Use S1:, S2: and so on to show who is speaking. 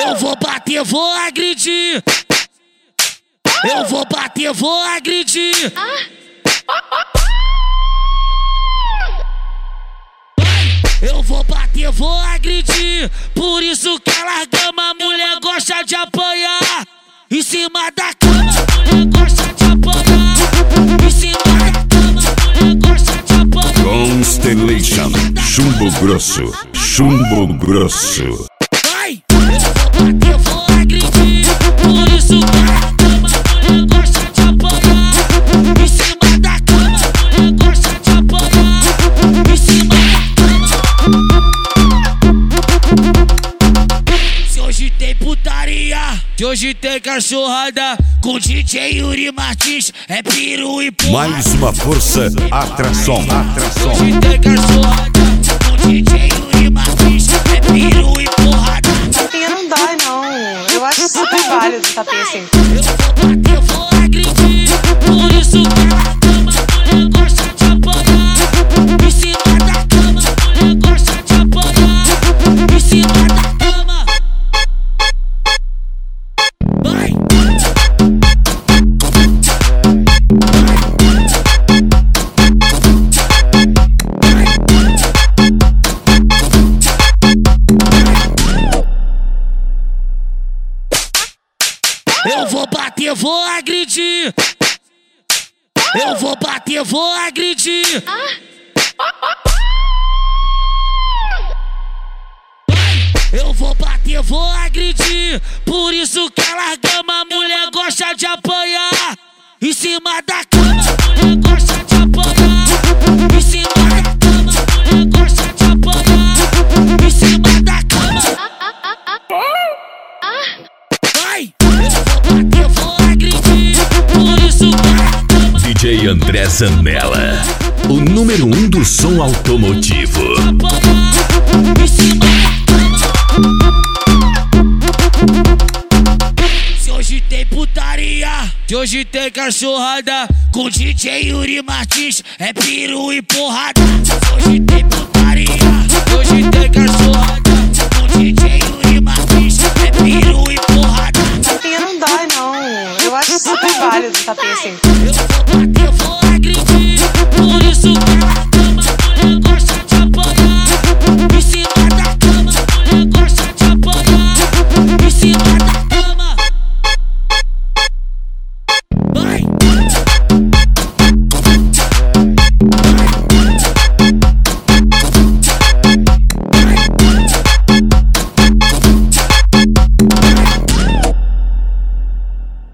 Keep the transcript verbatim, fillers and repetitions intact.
S1: Eu vou bater, vou agredir. Eu vou bater, vou agredir. Eu vou bater, vou agredir. Por isso que a largama, mulher gosta de apanhar. Em cima da cama, mulher gosta de apanhar. Em cima da cama, mulher gosta de apanhar.
S2: Constellation, chumbo grosso, chumbo grosso.
S1: Vai! Eu vou bater, vou agredir. Por isso que a largama, mulher gosta de apanhar. Em cima da cama, mulher gosta de apanhar. Em cima hoje tem putaria, que hoje tem cachorrada com D J Yuri Martins, é piru e porrada.
S2: Mais uma força, atração, atração.
S1: Hoje tem cachorrada com D J Yuri Martins, é piru e porrada.
S3: Tapinha não dói não, eu acho super válido tapinha assim.
S1: Eu vou bater, eu vou agredir, por isso que a cama, mulher gosta de apanhar. Em cima da cama, mulher gosta de apanhar. Em cima da cama. Vai! Eu vou bater, vou agredir. Eu vou bater, vou agredir. Eu vou bater, vou agredir. Por isso que a largama, mulher gosta de apanhar. Em cima da cama, mulher gosta de apanhar. Em cima da cama, mulher gosta de apanhar. Em cima da cama. Vai! Eu vou bater, vou agredir. Por isso que a largama,
S2: D J André Zanella, o número um do som automotivo.
S1: em cima da cama. Se hoje tem putaria, que hoje tem cachorrada com D J Yuri Martins, é piru e porrada. Se hoje tem putaria,